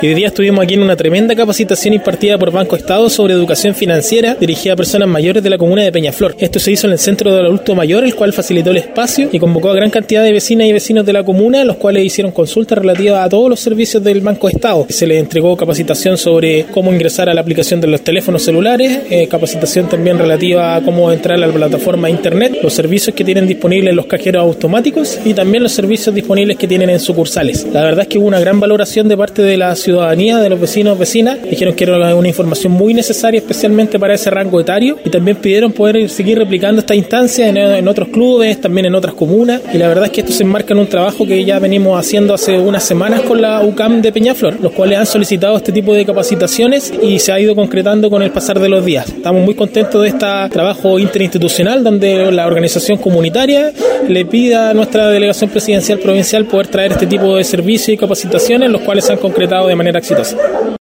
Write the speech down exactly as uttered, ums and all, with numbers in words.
Y hoy día estuvimos aquí en una tremenda capacitación impartida por Banco Estado sobre educación financiera dirigida a personas mayores de la comuna de Peñaflor. Esto se hizo en el Centro del Adulto Mayor, el cual facilitó el espacio y convocó a gran cantidad de vecinas y vecinos de la comuna, los cuales hicieron consultas relativas a todos los servicios del Banco Estado. Se les entregó capacitación sobre cómo ingresar a la aplicación de los teléfonos celulares, eh, capacitación también relativa a cómo entrar a la plataforma de internet, los servicios que tienen disponibles los cajeros automáticos y también los servicios disponibles que tienen en sucursales. La verdad es que hubo una gran valoración de parte de la ciudadanía, de los vecinos, vecinas. Dijeron que era una información muy necesaria, especialmente para ese rango etario, y también pidieron poder seguir replicando esta instancia en, en otros clubes, también en otras comunas, y la verdad es que esto se enmarca en un trabajo que ya venimos haciendo hace unas semanas con la U C A M de Peñaflor, los cuales han solicitado este tipo de capacitaciones y se ha ido concretando con el pasar de los días. Estamos muy contentos de este trabajo interinstitucional donde la organización comunitaria le pide a nuestra delegación presidencial provincial poder traer este tipo de servicios y capacitaciones, los cuales se han concretado de manera exitosa.